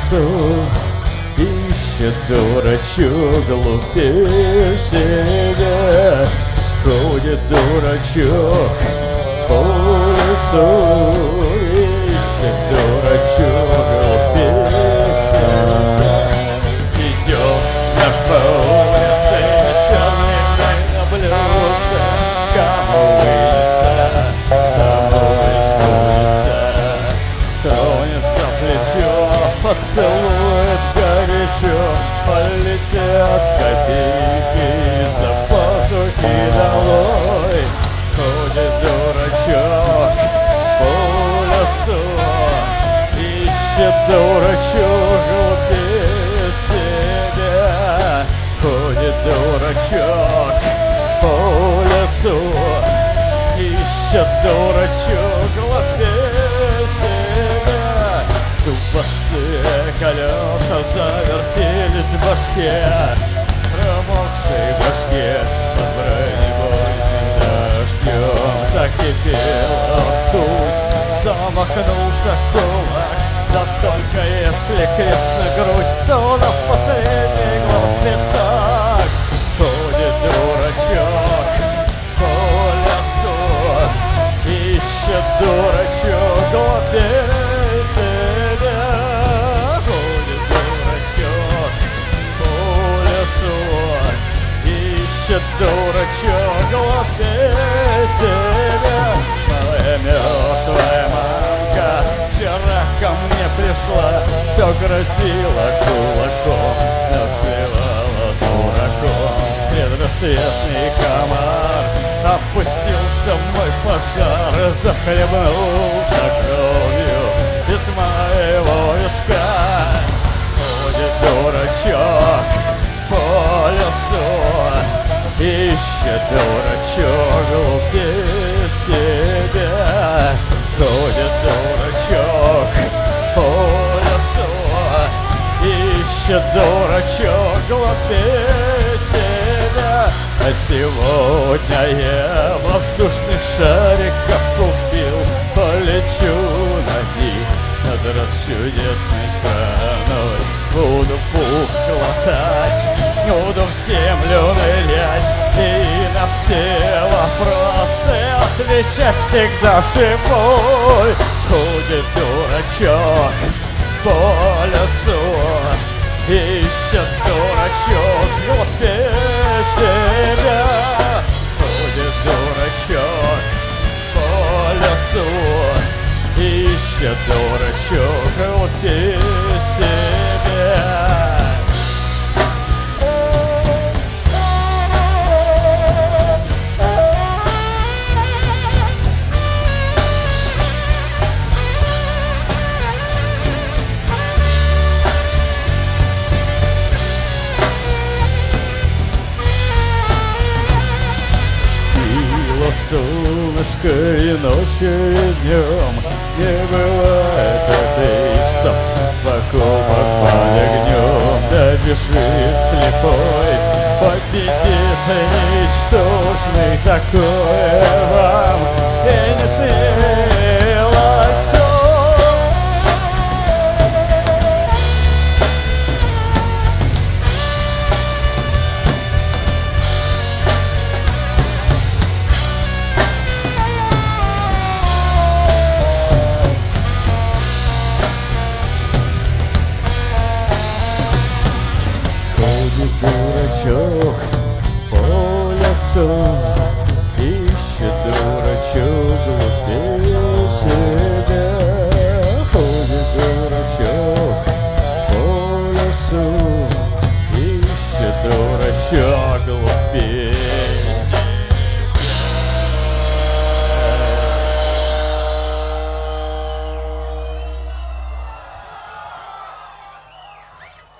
лесу ищет дурачок глупее себя. Ходит дурачок по лесу, ищет дурачок глупее себя. Идет смерть по улице, несет на блюдце, кому вынется, тому избудется. Тронет за плечо, поцелует горячо, полетят копейки из-за пазухи долой. Ходит дурачок по лесу, ищет дурачок глупее себя. Ходит дурачок по лесу, ищет дурачок глупее себя. Зубастые колеса завертелись в башке, промокшей башке под бронебойным дождем. Закипела ртуть, замахнулся кулак, да только если крест на грудь, то на последний глаз так. Ходит дурачок по лесу, ищет дурачок глупее себя. Ходит дурачок по лесу, ищет дурачок глупее себя. Моя мертвая мамка вчера ко мне пришла, все грозила кулаком, насылала дураком. Предрассветный комар опустился в мой пожар, захлебнулся кровью из моего виска. Ходит дурачок по лесу, ищет дурачок глупее себя. Ходит дурачок по лесу, ищет дурачок глупее себя. А сегодня я воздушных шариков купил, полечу на них над расчудесной страной. Буду пух хватать, буду в землю нырять и на все вопросы отвечать всегда шипой. Ходит дурачок по лесу, ищет дурачок глупее себя. Ходит дурачок по лесу, ищет дурачок глупее себя. Солнышко и ночью, и днем не бывает атеистов, покупок под огнем. Да бежит слепой, победит ничтожный, такое вам и не снилось. Дурачок по лесу, ищет дурачок глупее себя. Ходит дурачок по лесу, ищет дурачок